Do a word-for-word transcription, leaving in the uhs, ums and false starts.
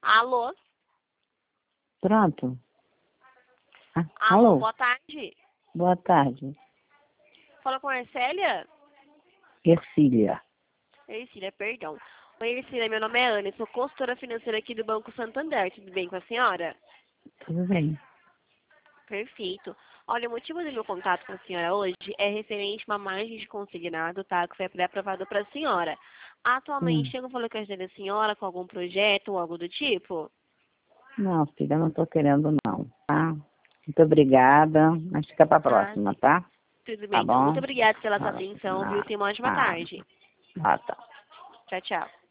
Alô? Pronto. Ah, Alô, alô? boa tarde. Boa tarde. Fala com a Ercélia? Ercília. Ercília, perdão. Oi, Ercília, meu nome é Ana, sou consultora financeira aqui do Banco Santander. Tudo bem com a senhora? Tudo bem. Perfeito. Olha, o motivo do meu contato com a senhora hoje é referente a uma margem de consignado, tá? Que foi pré-aprovado para a senhora. Atualmente, Hum. chega falou que ajudar a senhora com algum projeto ou algo do tipo? Não, filha, não tô querendo não, tá? Muito obrigada, mas fica pra Ah, próxima, tá? tudo bem, Tá então. Muito bom? obrigada pela sua Ah, atenção, viu? ah, Tenha uma ótima ah, tarde. ah, tá. Tchau, tchau.